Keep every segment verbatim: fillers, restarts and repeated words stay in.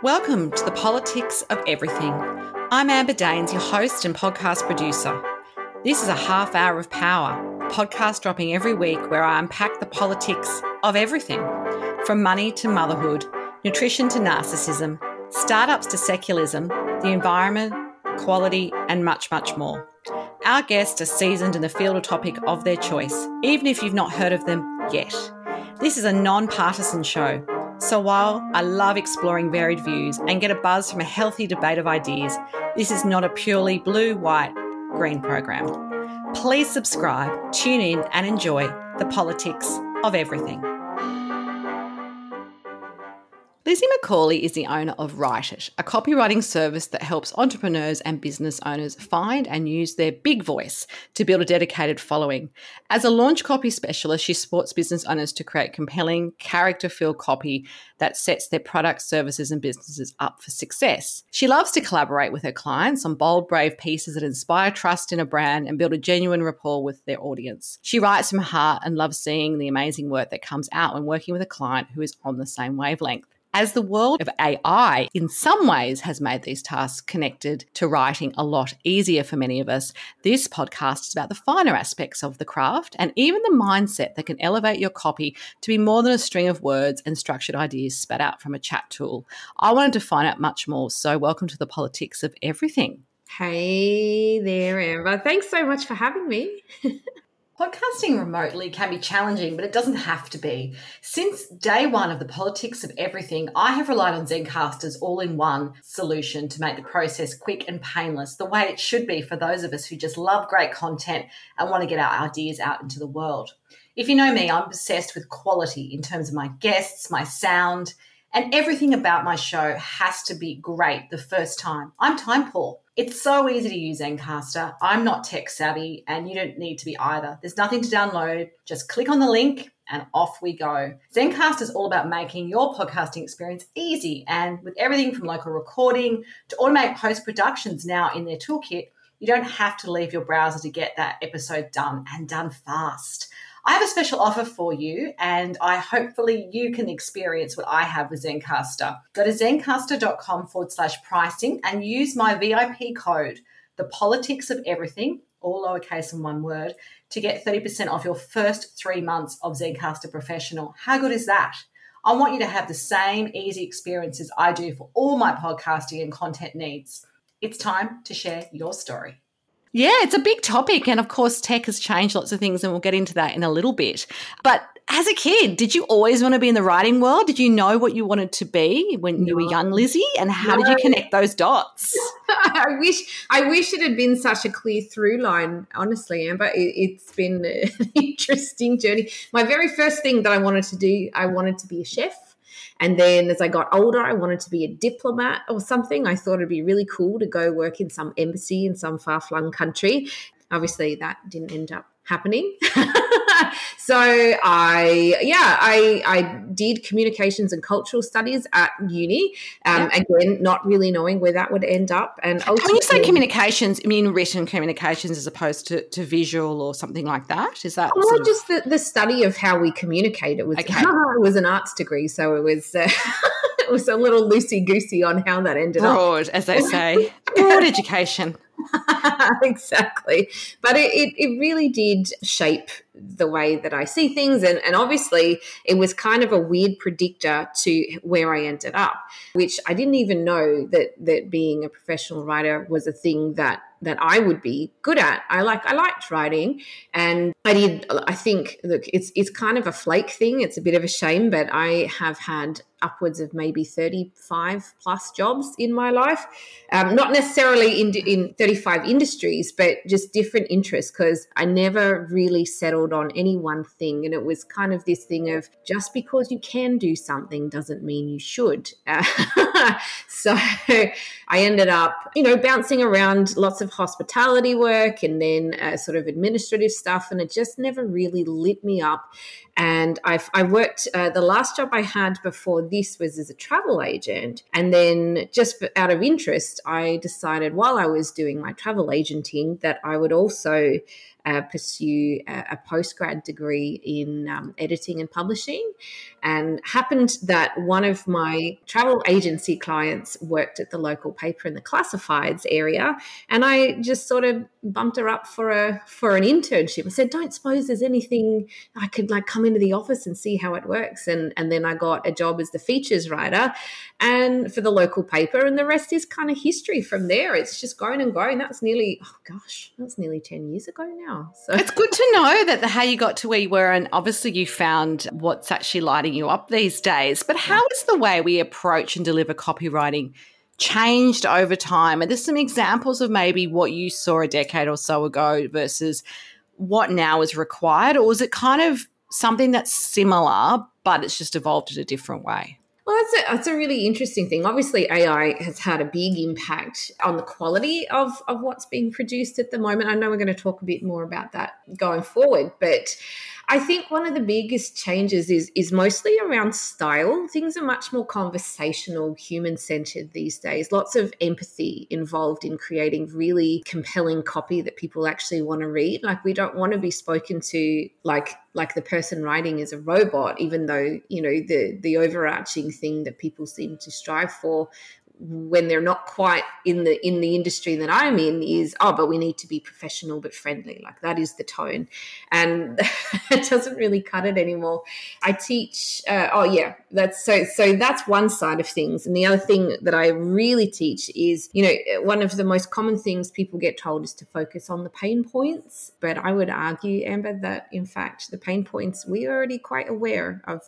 Welcome to the Politics of Everything. I'm Amber Daines, your host and podcast producer. This is a half hour of power, a podcast dropping every week where I unpack the politics of everything, from money to motherhood, nutrition to narcissism, startups to secularism, the environment, quality, and much, much more. Our guests are seasoned in the field or topic of their choice, even if you've not heard of them yet. This is a non-partisan show. So while I love exploring varied views and get a buzz from a healthy debate of ideas, this is not a purely blue, white, green program. Please subscribe, tune in and enjoy the politics of everything. Lizzie McCauley is the owner of Write It, a copywriting service that helps entrepreneurs and business owners find and use their big voice to build a dedicated following. As a launch copy specialist, she supports business owners to create compelling, character-filled copy that sets their products, services and businesses up for success. She loves to collaborate with her clients on bold, brave pieces that inspire trust in a brand and build a genuine rapport with their audience. She writes from her heart and loves seeing the amazing work that comes out when working with a client who is on the same wavelength. As the world of A I in some ways has made these tasks connected to writing a lot easier for many of us, this podcast is about the finer aspects of the craft and even the mindset that can elevate your copy to be more than a string of words and structured ideas spat out from a chat tool. I wanted to find out much more, so welcome to the Politics of Everything. Hey there, Amber. Thanks so much for having me. Podcasting remotely can be challenging, but it doesn't have to be. Since day one of the Politics of Everything, I have relied on Zencastr's all-in-one solution to make the process quick and painless, the way it should be for those of us who just love great content and want to get our ideas out into the world. If you know me, I'm obsessed with quality in terms of my guests, my sound, and everything about my show has to be great the first time. I'm time poor. It's so easy to use Zencastr. I'm not tech savvy and you don't need to be either. There's nothing to download. Just click on the link and off we go. Zencastr is all about making your podcasting experience easy, and with everything from local recording to automatic post-productions now in their toolkit, you don't have to leave your browser to get that episode done, and done fast. I have a special offer for you, and I hopefully you can experience what I have with Zencastr. Go to zencastr.com forward slash pricing and use my V I P code, the Politics of Everything, all lowercase and one word, to get thirty percent off your first three months of Zencastr Professional. How good is that? I want you to have the same easy experiences I do for all my podcasting and content needs. It's time to share your story. Yeah, it's a big topic. And of course, tech has changed lots of things and we'll get into that in a little bit. But as a kid, did you always want to be in the writing world? Did you know what you wanted to be when no. you were young, Lizzie? And how no. did you connect those dots? I wish I wish it had been such a clear through line, honestly, Amber. It, it's been an interesting journey. My very first thing that I wanted to do, I wanted to be a chef. And then as I got older, I wanted to be a diplomat or something. I thought it'd be really cool to go work in some embassy in some far-flung country. Obviously, that didn't end up happening. So I, yeah, I, I did communications and cultural studies at uni. Um, yep. Again, not really knowing where that would end up. And when you say communications, you mean written communications as opposed to, to visual or something like that? Is that well, just the, the study of how we communicate? It was okay. It was an arts degree, so it was. Uh, It was a little loosey-goosey on how that ended Broad, up. Broad, as they say. Broad education. Exactly. But it, it, it really did shape the way that I see things. And, and obviously it was kind of a weird predictor to where I ended up, which I didn't even know that that being a professional writer was a thing that that I would be good at. I like I liked writing, and I did. I think look, it's it's kind of a flake thing. It's a bit of a shame, but I have had upwards of maybe thirty-five plus jobs in my life, um, not necessarily in in thirty-five industries, but just different interests, because I never really settled on any one thing. And it was kind of this thing of just because you can do something doesn't mean you should. Uh, so I ended up, you know, bouncing around lots of hospitality work and then uh, sort of administrative stuff, and it just never really lit me up. And I've, I worked, uh, the last job I had before this was as a travel agent. And then just out of interest, I decided while I was doing my travel agenting that I would also uh, pursue a, a postgrad degree in um, editing and publishing. And happened that one of my travel agency clients worked at the local paper in the classifieds area, and I just sort of bumped her up for a for an internship. I said, "Don't suppose there's anything I could like come into the office and see how it works." And and then I got a job as the features writer, and for the local paper, and the rest is kind of history from there. It's just grown and grown. That's nearly oh gosh, that's nearly ten years ago now. So it's good to know that the, how you got to where you were, and obviously you found what's actually lighting you up these days. But how is the way we approach and deliver copywriting changed over time? And there's some examples of maybe what you saw a decade or so ago versus what now is required, or is it kind of something that's similar but it's just evolved in a different way? Well, that's a, that's a really interesting thing. Obviously, A I has had a big impact on the quality of, of what's being produced at the moment. I know we're going to talk a bit more about that going forward, but I think one of the biggest changes is, is mostly around style. Things are much more conversational, human-centered these days. Lots of empathy involved in creating really compelling copy that people actually want to read. Like, we don't want to be spoken to like like the person writing is a robot, even though, you know, the the overarching thing that people seem to strive for when they're not quite in the in the industry that I'm in is, oh, but we need to be professional but friendly. Like, that is the tone. And it doesn't really cut it anymore. I teach, uh, oh yeah, that's so, so that's one side of things. And the other thing that I really teach is, you know, one of the most common things people get told is to focus on the pain points. But I would argue, Amber, that in fact, the pain points, we are already quite aware of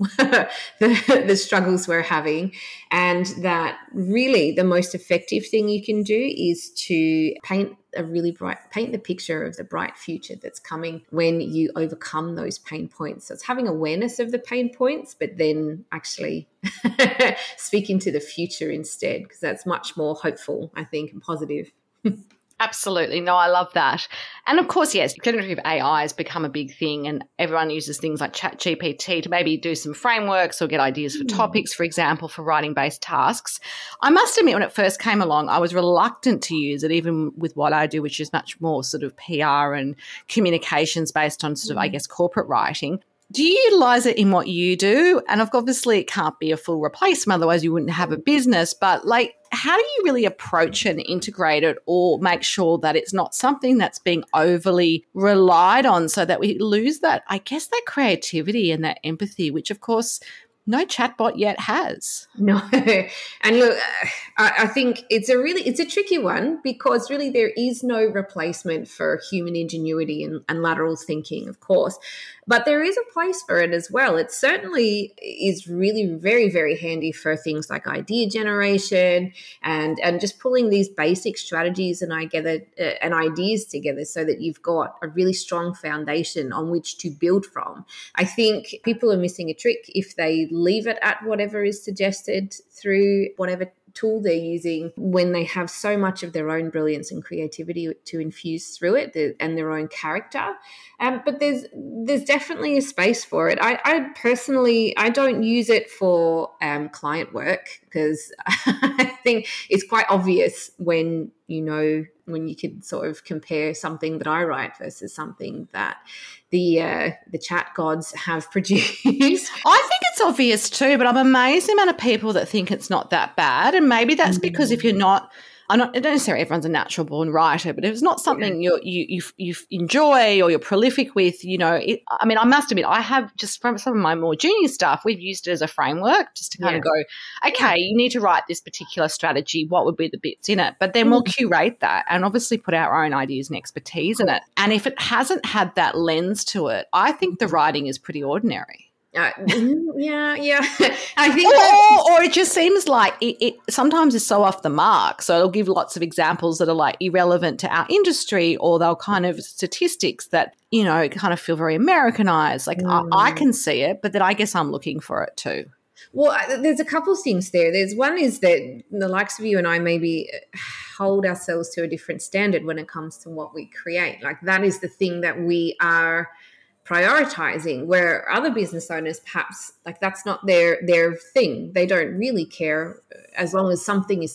the, the struggles we're having, and that really the most effective thing you can do is to paint a really bright, paint the picture of the bright future that's coming when you overcome those pain points. So it's having awareness of the pain points, but then actually speaking to the future instead, because that's much more hopeful, I think, and positive. Absolutely. No, I love that. And of course, yes, generative A I has become a big thing, and everyone uses things like ChatGPT to maybe do some frameworks or get ideas for mm. topics, for example, for writing-based tasks. I must admit, when it first came along, I was reluctant to use it, even with what I do, which is much more sort of P R and communications based on sort of, mm. I guess, corporate writing. Do you utilise it in what you do? And obviously it can't be a full replacement, otherwise you wouldn't have a business. But like, how do you really approach and integrate it, or make sure that it's not something that's being overly relied on so that we lose that, I guess, that creativity and that empathy, which of course no chatbot yet has? No. And look, I, I think it's a really, it's a tricky one, because really there is no replacement for human ingenuity and, and lateral thinking, of course. But there is a place for it as well. It certainly is really very, very handy for things like idea generation and, and just pulling these basic strategies and, I gather, uh, and ideas together so that you've got a really strong foundation on which to build from. I think people are missing a trick if they leave it at whatever is suggested through whatever tool they're using, when they have so much of their own brilliance and creativity to infuse through it, the, and their own character. Um, but there's there's definitely a space for it. I, I personally, I don't use it for um, client work, because I think it's quite obvious when, you know, when you can sort of compare something that I write versus something that the uh, the chat gods have produced. I think it's obvious too, but I'm amazed the amount of people that think it's not that bad. And maybe that's mm-hmm. because if you're not, I'm not, I don't necessarily everyone's a natural born writer, but if it's not something yeah. you you you enjoy or you're prolific with, you know, it, I mean, I must admit, I have just from some of my more junior stuff, we've used it as a framework just to kind yeah. of go, okay, yeah. you need to write this particular strategy. What would be the bits in it? But then mm. we'll curate that and obviously put our own ideas and expertise in it. And if it hasn't had that lens to it, I think the writing is pretty ordinary. Uh, yeah, yeah. I think, or, or it just seems like it, it sometimes is so off the mark. So it'll give lots of examples that are like irrelevant to our industry, or they'll kind of statistics that, you know, kind of feel very Americanized. Like mm. I, I can see it, but then I guess I'm looking for it too. Well, there's a couple of things there. There's one is that the likes of you and I maybe hold ourselves to a different standard when it comes to what we create. Like, that is the thing that we are prioritizing, where other business owners perhaps like that's not their their thing. They don't really care as long as something is said.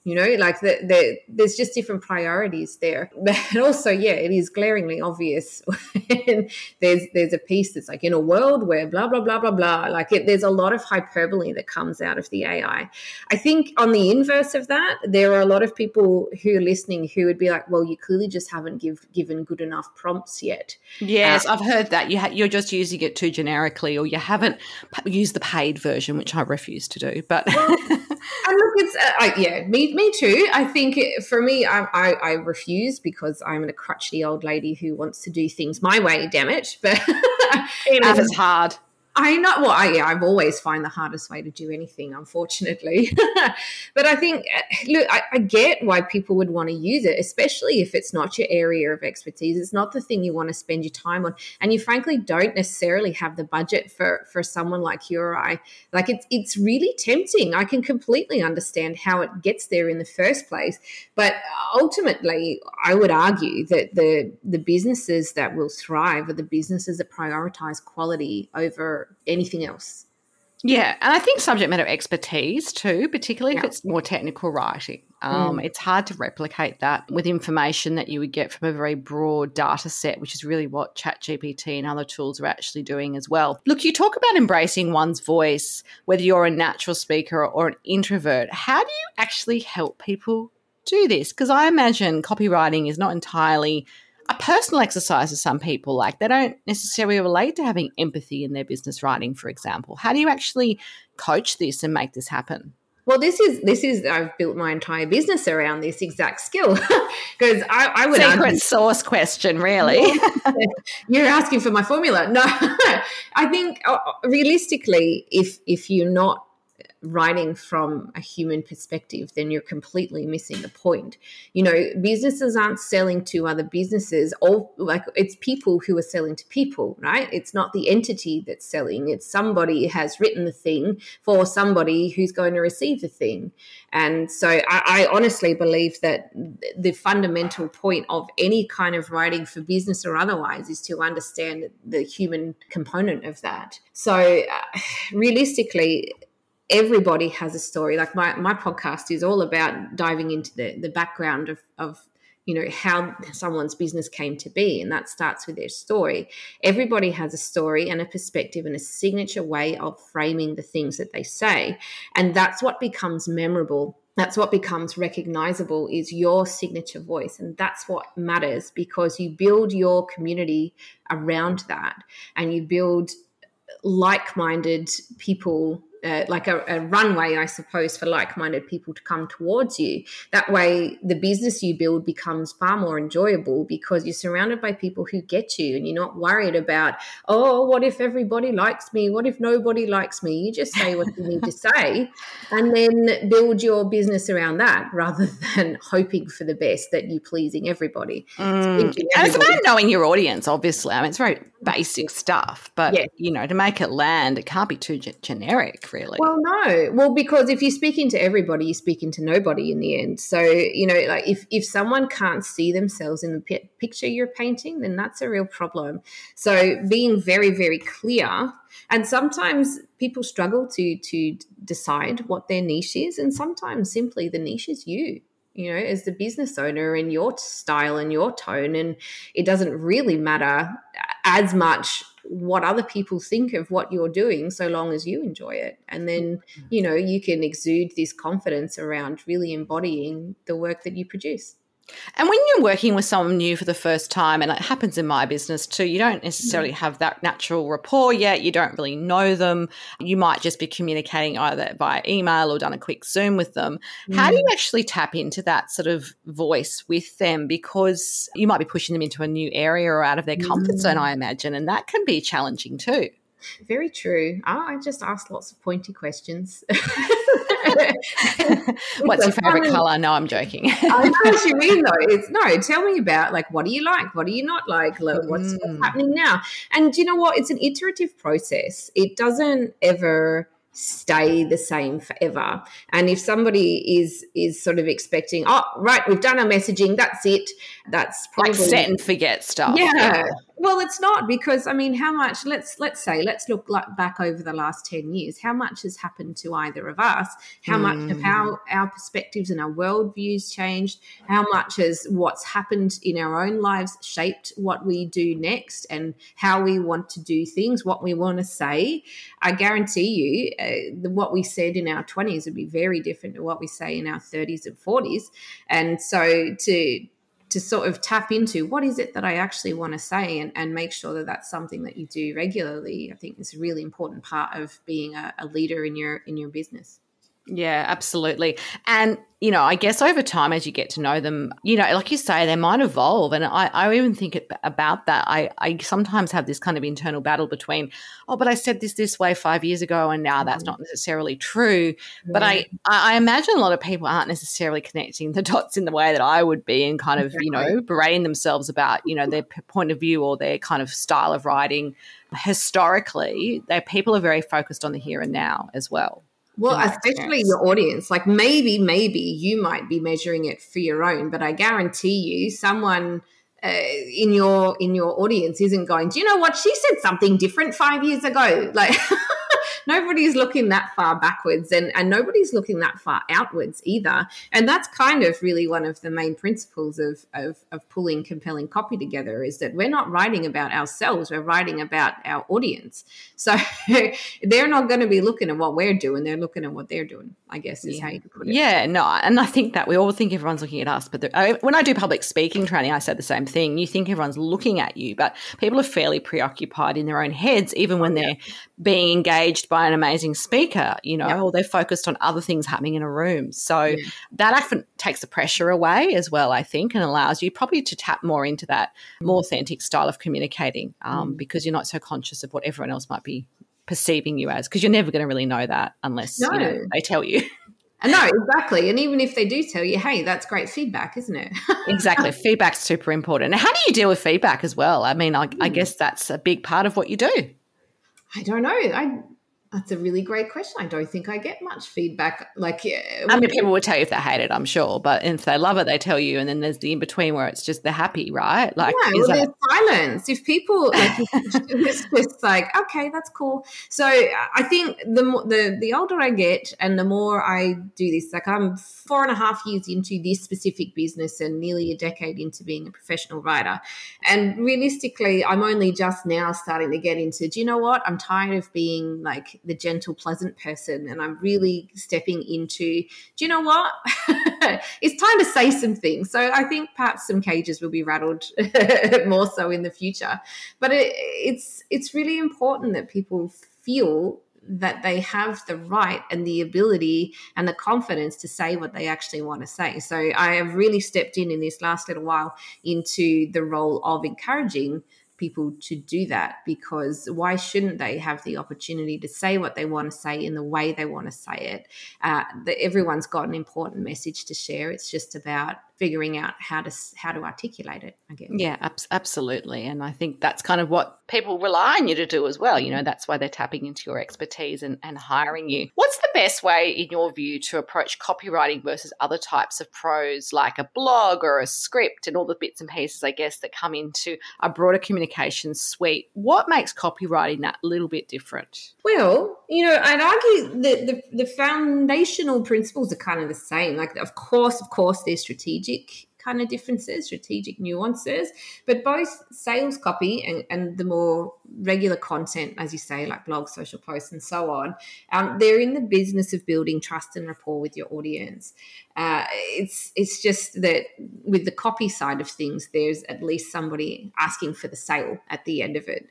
You know, like the, the, there's just different priorities there. But also, yeah, it is glaringly obvious when there's there's a piece that's like, in a world where blah, blah, blah, blah, blah. Like it, there's a lot of hyperbole that comes out of the A I. I think on the inverse of that, there are a lot of people who are listening who would be like, well, you clearly just haven't give, given good enough prompts yet. Yes, uh, I've heard that. You ha- you're just using it too generically, or you haven't p- used the paid version, which I refuse to do. But well, and look, it's uh, I, yeah, me me too. I think it, for me, I, I I refuse because I'm a crutchy old lady who wants to do things my way. Damn it! But even if it's hard. I know. Well, I, yeah, I've always find the hardest way to do anything, unfortunately. But I think, look, I, I get why people would want to use it, especially if it's not your area of expertise. It's not the thing you want to spend your time on, and you frankly don't necessarily have the budget for for someone like you or I. Like it's it's really tempting. I can completely understand how it gets there in the first place, but ultimately, I would argue that the the businesses that will thrive are the businesses that prioritize quality over anything else. Yeah, and I think subject matter expertise too, particularly Yeah. if it's more technical writing. Um, Mm. It's hard to replicate that with information that you would get from a very broad data set, which is really what ChatGPT and other tools are actually doing as well. Look, you talk about embracing one's voice, whether you're a natural speaker or an introvert. How do you actually help people do this? Because I imagine copywriting is not entirely a personal exercise to some people. Like they don't necessarily relate to having empathy in their business writing, for example. How do you actually coach this and make this happen? Well, this is this is I've built my entire business around this exact skill because I, I would Secret argue, sauce question, really. you're asking for my formula. No, I think uh, realistically, if if you're not writing from a human perspective, then you're completely missing the point. You know, businesses aren't selling to other businesses, or like it's people who are selling to people, right? It's not the entity that's selling. It's somebody has written the thing for somebody who's going to receive the thing. And so I, I honestly believe that the fundamental point of any kind of writing for business or otherwise is to understand the human component of that. So uh, realistically, everybody has a story. Like my, my podcast is all about diving into the, the background of, of, you know, how someone's business came to be. And that starts with their story. Everybody has a story and a perspective and a signature way of framing the things that they say. And that's what becomes memorable. That's what becomes recognizable, is your signature voice. And that's what matters, because you build your community around that, and you build like-minded people, uh, like a, a runway, I suppose, for like-minded people to come towards you. That way, the business you build becomes far more enjoyable because you're surrounded by people who get you, and you're not worried about, oh, what if everybody likes me? What if nobody likes me? You just say what you need to say and then build your business around that, rather than hoping for the best that you're pleasing everybody. Mm. It's And it's about knowing your audience, obviously. I mean, it's very basic stuff, but, yeah. you know, to make it land, it can't be too ge- generic, really. Well, no. Well, because if you're speaking to everybody, you're speaking to nobody in the end. So, you know, like if, if someone can't see themselves in the p- picture you're painting, then that's a real problem. So being very, very clear, and sometimes people struggle to to decide what their niche is, and sometimes simply the niche is you. You know, as the business owner, and your style and your tone, and it doesn't really matter as much what other people think of what you're doing, so long as you enjoy it. And then, you know, you can exude this confidence around really embodying the work that you produce. And when you're working with someone new for the first time, and it happens in my business too, you don't necessarily have that natural rapport yet. You don't really know them. You might just be communicating either via email or done a quick Zoom with them. Mm. How do you actually tap into that sort of voice with them? Because you might be pushing them into a new area or out of their comfort mm. zone, I imagine, and that can be challenging too. Very true. Oh, I just asked lots of pointy questions. What's your favourite colour? No, I'm joking. I know what you mean, though. It's no, tell me about, like, what do you like? What do you not like? What's, mm. what's happening now? And you know what? It's an iterative process. It doesn't ever stay the same forever. And if somebody is is sort of expecting, oh, right, we've done our messaging, that's it, that's probably like set and forget stuff. Yeah. Well, it's not, because I mean, how much? Let's let's say let's look like back over the last ten years. How much has happened to either of us? How mm. much have our our perspectives and our worldviews changed? How much has what's happened in our own lives shaped what we do next and how we want to do things, what we want to say? I guarantee you, uh, the, what we said in our twenties would be very different to what we say in our thirties and forties. And so to to sort of tap into what is it that I actually want to say, and, and make sure that that's something that you do regularly, I think is a really important part of being a, a leader in your in your business. Yeah, absolutely. And, you know, I guess over time, as you get to know them, you know, like you say, they might evolve. And I, I even think about that. I, I sometimes have this kind of internal battle between, oh, but I said this this way five years ago and now that's not necessarily true. Yeah. But I, I imagine a lot of people aren't necessarily connecting the dots in the way that I would be, and kind of, exactly. you know, berating themselves about, you know, their point of view or their kind of style of writing. Historically, they people are very focused on the here and now as well. Well, especially your audience. Like maybe, maybe you might be measuring it for your own, but I guarantee you someone uh, in your in your audience isn't going, do you know what? She said something different five years ago. Like nobody's looking that far backwards, and, and nobody's looking that far outwards either. And that's kind of really one of the main principles of, of, of pulling compelling copy together, is that we're not writing about ourselves, we're writing about our audience. So they're not going to be looking at what we're doing, they're looking at what they're doing, I guess is yeah. how you put it. Yeah, no, and I think that we all think everyone's looking at us, but I, when I do public speaking training, I say the same thing. You think everyone's looking at you, but people are fairly preoccupied in their own heads, even when they're being engaged by an amazing speaker, you know, yeah. or they're focused on other things happening in a room. So yeah. that often takes the pressure away as well, I think, and allows you probably to tap more into that more authentic style of communicating, um, mm. because you're not so conscious of what everyone else might be perceiving you as, because you're never going to really know that unless no. you know, they tell you. No, exactly. And even if they do tell you, hey, that's great feedback, isn't it? Exactly. Feedback's super important. And how do you deal with feedback as well? I mean, I, mm. I guess that's a big part of what you do. I don't know. I That's a really great question. I don't think I get much feedback. Like, yeah, I mean, people would tell you if they hate it, I'm sure, but if they love it, they tell you. And then there's the in between where it's just they're happy, right? Like, yeah, is well, that- there's silence. If people, like, it's just like, okay, that's cool. So I think the more, the the older I get, and the more I do this, like I'm four and a half years into this specific business, and nearly a decade into being a professional writer. And realistically, I'm only just now starting to get into, do you know what? I'm tired of being like the gentle, pleasant person, and I'm really stepping into, do you know what? It's time to say some things. So I think perhaps some cages will be rattled more so in the future. But it, it's it's really important that people feel that they have the right and the ability and the confidence to say what they actually want to say. So I have really stepped in in this last little while into the role of encouraging people to do that, because why shouldn't they have the opportunity to say what they want to say in the way they want to say it? Uh, the, everyone's got an important message to share. It's just about figuring out how to how to articulate it, I guess. Yeah, ab- absolutely. And I think that's kind of what people rely on you to do as well. You know, that's why they're tapping into your expertise and, and hiring you. What's the best way, in your view, to approach copywriting versus other types of prose, like a blog or a script and all the bits and pieces, I guess, that come into a broader communication suite? What makes copywriting that little bit different? Well, you know, I'd argue that the, the foundational principles are kind of the same. Like, of course, of course, there's strategic kind of differences, strategic nuances, but both sales copy and, and the more regular content, as you say, like blogs, social posts, and so on, um, they're in the business of building trust and rapport with your audience. Uh, it's it's just that with the copy side of things, there's at least somebody asking for the sale at the end of it.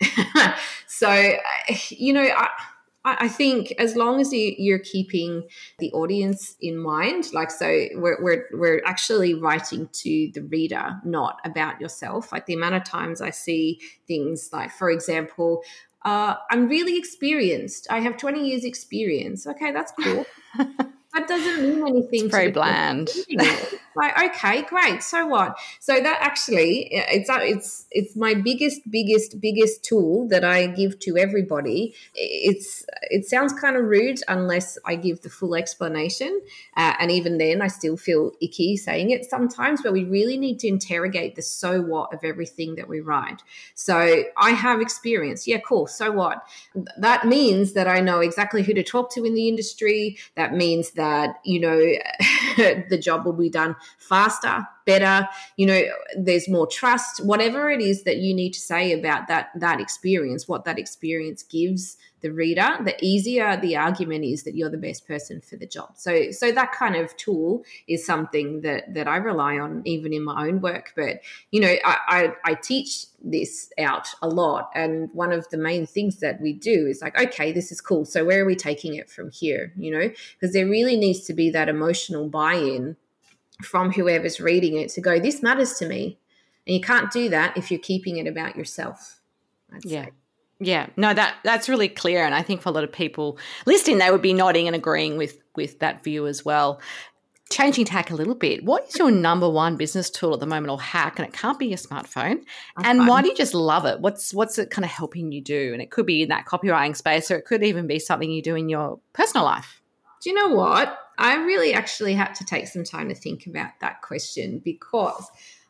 So, you know, I, I think as long as you, you're keeping the audience in mind, like, so we're, we're we're actually writing to the reader, not about yourself. Like the amount of times I see things like, for example, uh, I'm really experienced. I have twenty years experience. Okay, that's cool. That doesn't mean anything. It's very bland. Like, okay, great. So what? So that actually, it's it's it's my biggest, biggest, biggest tool that I give to everybody. It's it sounds kind of rude unless I give the full explanation, uh, and even then, I still feel icky saying it sometimes. But we really need to interrogate the so what of everything that we write. So I have experience. Yeah, cool. So what? That means that I know exactly who to talk to in the industry. That means that, you know, the job will be done faster, better, you know, there's more trust, whatever it is that you need to say about that that experience, what that experience gives the reader, the easier the argument is that you're the best person for the job. So so that kind of tool is something that that I rely on even in my own work. But, you know, I, I, I teach this out a lot. And one of the main things that we do is like, okay, this is cool. So where are we taking it from here? You know, because there really needs to be that emotional buy-in from whoever's reading it to go, this matters to me. And you can't do that if you're keeping it about yourself, I'd Yeah. say. Yeah, no, that that's really clear. And I think for a lot of people listening, they would be nodding and agreeing with, with that view as well. Changing tack a little bit, what is your number one business tool at the moment or hack? And it can't be your smartphone. That's and fine. Why do you just love it? What's what's it kind of helping you do? And it could be in that copywriting space, or it could even be something you do in your personal life. Do you know what? I really actually had to take some time to think about that question because,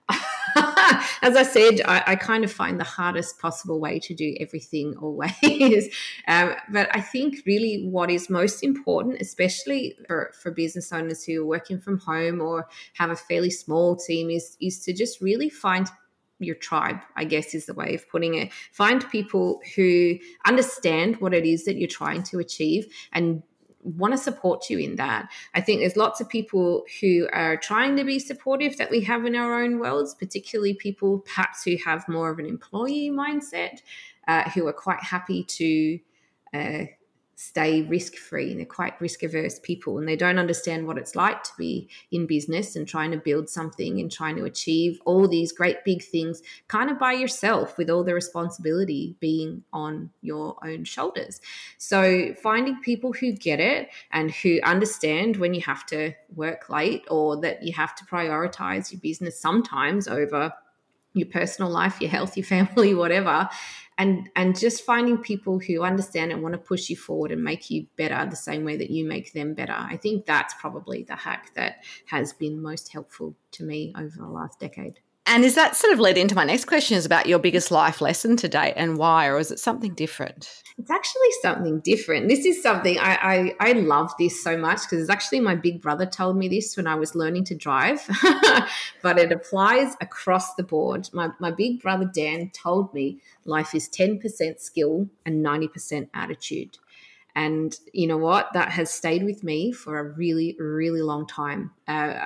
as I said, I, I kind of find the hardest possible way to do everything always. um, but I think really what is most important, especially for, for business owners who are working from home or have a fairly small team, is, is to just really find your tribe, I guess is the way of putting it. Find people who understand what it is that you're trying to achieve and want to support you in that. I think there's lots of people who are trying to be supportive that we have in our own worlds, particularly people perhaps who have more of an employee mindset, uh, who are quite happy to uh, stay risk-free, and they're quite risk-averse people, and they don't understand what it's like to be in business and trying to build something and trying to achieve all these great big things kind of by yourself, with all the responsibility being on your own shoulders. So finding people who get it and who understand when you have to work late, or that you have to prioritize your business sometimes over your personal life, your health, your family, whatever, and and just finding people who understand and want to push you forward and make you better the same way that you make them better. I think that's probably the hack that has been most helpful to me over the last decade. And is that sort of led into my next question, is about your biggest life lesson to date and why, or is it something different? It's actually something different. This is something I, I, I love this so much because it's actually my big brother told me this when I was learning to drive, but it applies across the board. My, my big brother, Dan, told me life is ten percent skill and ninety percent attitude. And you know what? That has stayed with me for a really, really long time. Uh,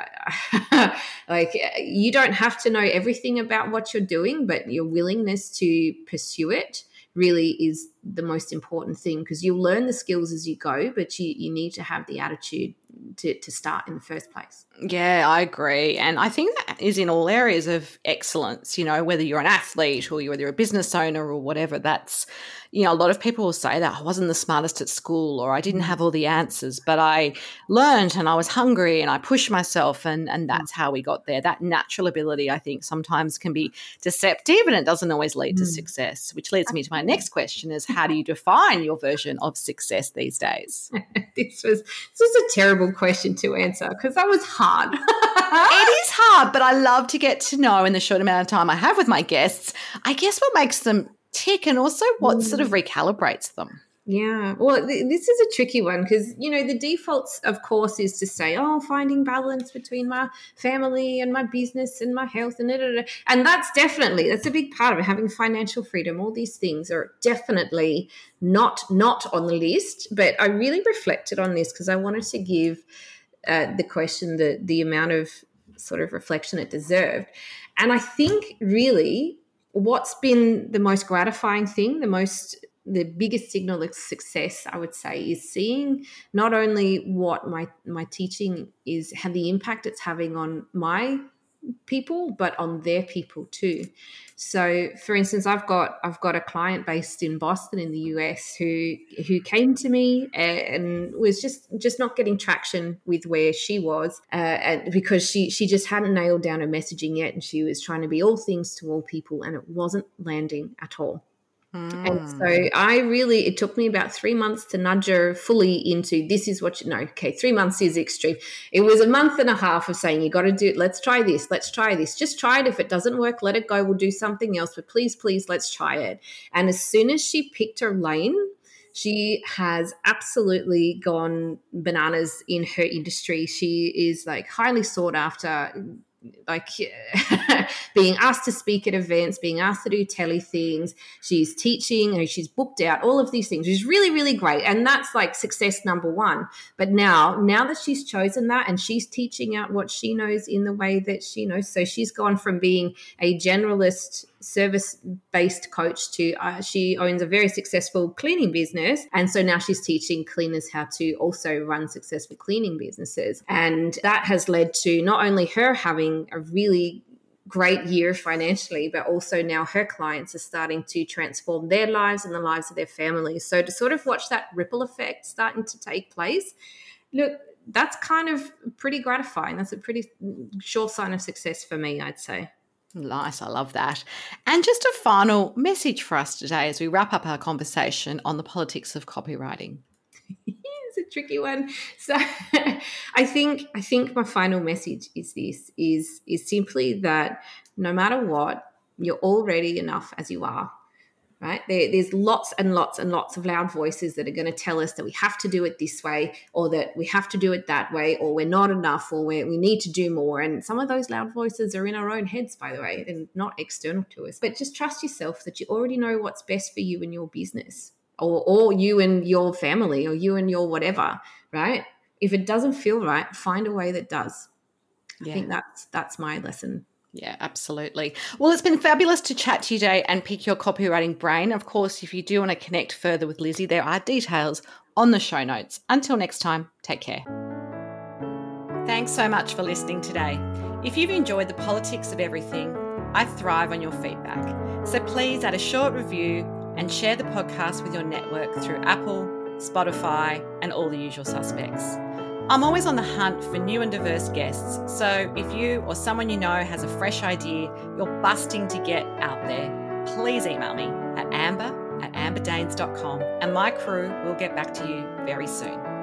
like, you don't have to know everything about what you're doing, but your willingness to pursue it really is the most important thing, because you'll learn the skills as you go, but you, you need to have the attitude to, to start in the first place. Yeah, I agree. And I think that is in all areas of excellence, you know, whether you're an athlete or whether you're a business owner or whatever. That's, you know, a lot of people will say that I wasn't the smartest at school, or I didn't have all the answers, but I learned and I was hungry and I pushed myself, and, and that's how we got there. That natural ability, I think, sometimes can be deceptive, and it doesn't always lead mm. to success, which leads me to my next question is, how do you define your version of success these days? this was this was a terrible question to answer because that was hard. It is hard, but I love to get to know in the short amount of time I have with my guests, I guess, what makes them tick and also what mm. sort of recalibrates them. Yeah, well, th- this is a tricky one because, you know, the default, of course, is to say, oh, finding balance between my family and my business and my health and da, da, da. And that's definitely, that's a big part of it, having financial freedom. All these things are definitely not, not on the list, but I really reflected on this because I wanted to give uh, the question the, the amount of sort of reflection it deserved. And I think really what's been the most gratifying thing, the most the biggest signal of success, I would say, is seeing not only what my my teaching is, have the impact it's having on my people, but on their people too. So, for instance, I've got I've got a client based in Boston in the U S who who came to me and was just just not getting traction with where she was, uh, and because she she just hadn't nailed down her messaging yet, and she was trying to be all things to all people, and it wasn't landing at all. Mm. And so I really, it took me about three months to nudge her fully into this is what you know. Okay, three months is extreme. It was a month and a half of saying, you got to do it. Let's try this. Let's try this. Just try it. If it doesn't work, let it go. We'll do something else. But please, please, let's try it. And as soon as she picked her lane, she has absolutely gone bananas in her industry. She is like highly sought after, like being asked to speak at events, being asked to do tele things. She's teaching, and she's booked out, all of these things, which is really, really great. And that's like success number one. But now, now that she's chosen that and she's teaching out what she knows in the way that she knows, so she's gone from being a generalist service-based coach to uh, she owns a very successful cleaning business, and so now she's teaching cleaners how to also run successful cleaning businesses. And that has led to not only her having a really great year financially, but also now her clients are starting to transform their lives and the lives of their families. So to sort of watch that ripple effect starting to take place, look, that's kind of pretty gratifying. That's a pretty sure sign of success for me, I'd say. Nice. I love that. And just a final message for us today as we wrap up our conversation on the politics of copywriting. It's a tricky one. So I think I think my final message is this, is, is simply that no matter what, you're already enough as you are. Right? There, there's lots and lots and lots of loud voices that are going to tell us that we have to do it this way, or that we have to do it that way, or we're not enough, or we're, we need to do more. And some of those loud voices are in our own heads, by the way, and not external to us. But just trust yourself that you already know what's best for you and your business, or, or you and your family, or you and your whatever, right? If it doesn't feel right, find a way that does. I yeah. think that's that's my lesson. Yeah, absolutely. Well, it's been fabulous to chat to you today and pick your copywriting brain. Of course, if you do want to connect further with Lizzie, there are details on the show notes. Until next time, take care. Thanks so much for listening today. If you've enjoyed the politics of everything, I thrive on your feedback. So please add a short review and share the podcast with your network through Apple, Spotify, and all the usual suspects. I'm always on the hunt for new and diverse guests, so if you or someone you know has a fresh idea you're busting to get out there, please email me at amber at amberdanes dot com and my crew will get back to you very soon.